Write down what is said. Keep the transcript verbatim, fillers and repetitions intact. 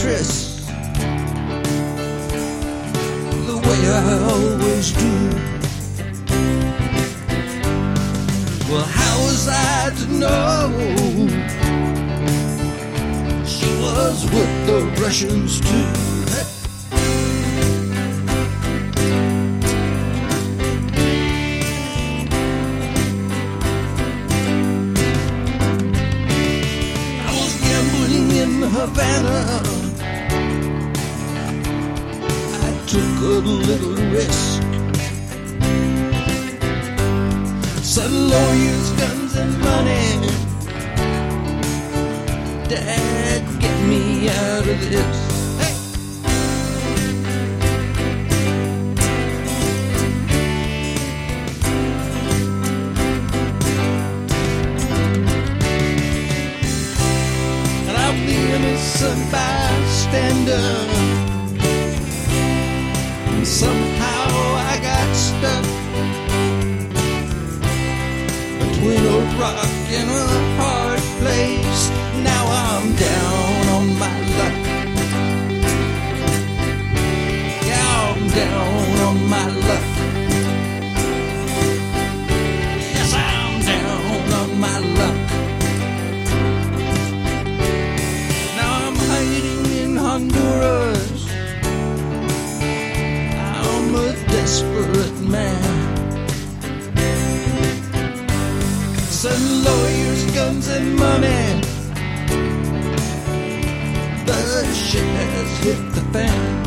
tryst the way I always do. Well, how was I to know she was with the Russians too? Hey. I was gambling in Havana. I took a little risk. Some lawyers, guns, and money. Dad, get me out of this. Hey! And I'll be an innocent bystander. And somehow I got stuck between a rock and a hard place. Now I'm down on my luck. Yeah, I'm down on my luck. Yes, I'm down on my luck. Now I'm hiding in Honduras. I'm a desperate man. Some lawyers, guns, and money. The shit has hit the fan.